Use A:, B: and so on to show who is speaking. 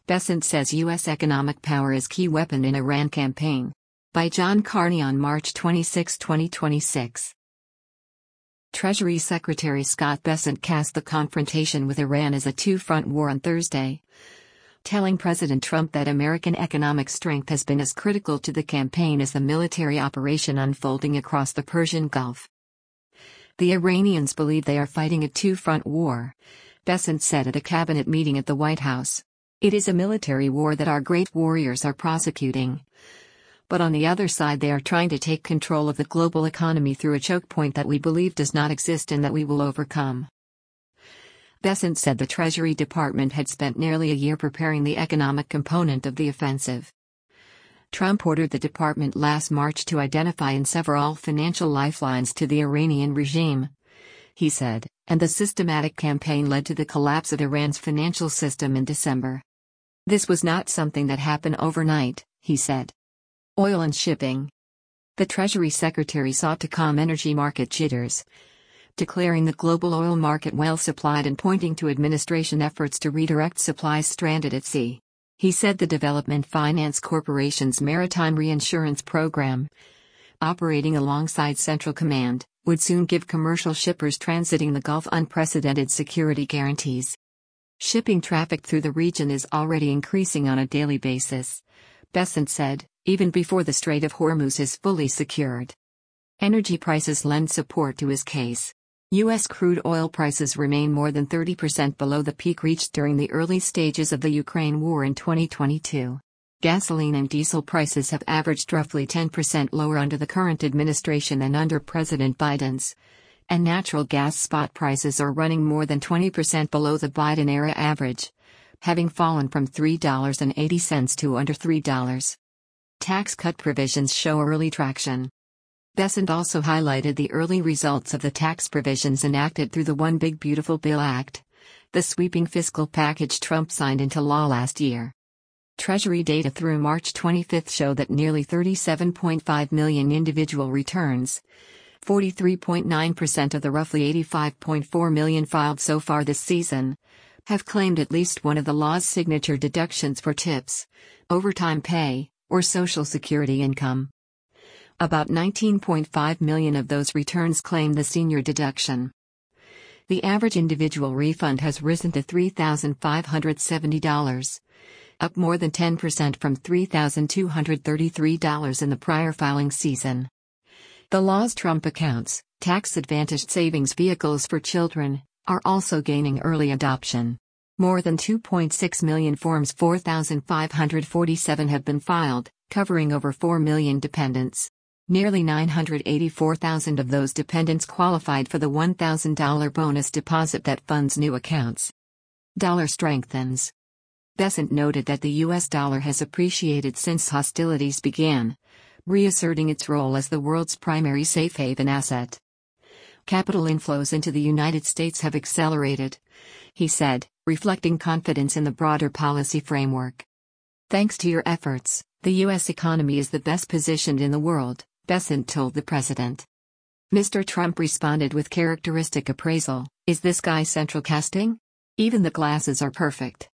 A: Bessent says U.S. economic power is key weapon in Iran campaign. By John Carney on March 26, 2026. Treasury Secretary Scott Bessent cast the confrontation with Iran as a two-front war on Thursday, telling President Trump that American economic strength has been as critical to the campaign as the military operation unfolding across the Persian Gulf. The Iranians believe they are fighting a two-front war, Bessent said at a cabinet meeting at the White House. It is a military war that our great warriors are prosecuting. But on the other side they are trying to take control of the global economy through a choke point that we believe does not exist and that we will overcome. Bessent said the Treasury Department had spent nearly a year preparing the economic component of the offensive. Trump ordered the department last March to identify and sever all financial lifelines to the Iranian regime, he said, and the systematic campaign led to the collapse of Iran's financial system in December. This was not something that happened overnight, he said. Oil and shipping. The Treasury Secretary sought to calm energy market jitters, declaring the global oil market well supplied and pointing to administration efforts to redirect supplies stranded at sea. He said the Development Finance Corporation's maritime reinsurance program, operating alongside Central Command, would soon give commercial shippers transiting the Gulf unprecedented security guarantees. Shipping traffic through the region is already increasing on a daily basis, Bessent said, even before the Strait of Hormuz is fully secured. Energy prices lend support to his case. U.S. crude oil prices remain more than 30% below the peak reached during the early stages of the Ukraine war in 2022. Gasoline and diesel prices have averaged roughly 10% lower under the current administration than under President Biden's, and natural gas spot prices are running more than 20% below the Biden-era average, having fallen from $3.80 to under $3. Tax cut provisions show early traction. Bessent also highlighted the early results of the tax provisions enacted through the One Big Beautiful Bill Act, the sweeping fiscal package Trump signed into law last year. Treasury data through March 25 show that nearly 37.5 million individual returns, 43.9% of the roughly 85.4 million filed so far this season, have claimed at least one of the law's signature deductions for tips, overtime pay, or Social Security income. About 19.5 million of those returns claim the senior deduction. The average individual refund has risen to $3,570, up more than 10% from $3,233 in the prior filing season. The law's Trump accounts, tax-advantaged savings vehicles for children, are also gaining early adoption. More than 2.6 million Forms 4,547 have been filed, covering over 4 million dependents. Nearly 984,000 of those dependents qualified for the $1,000 bonus deposit that funds new accounts. Dollar strengthens. Bessent noted that the U.S. dollar has appreciated since hostilities began, reasserting its role as the world's primary safe haven asset. Capital inflows into the United States have accelerated, he said, reflecting confidence in the broader policy framework. Thanks to your efforts, the U.S. economy is the best positioned in the world, Bessent told the president. Mr. Trump responded with characteristic appraisal, "Is this guy central casting? Even the glasses are perfect."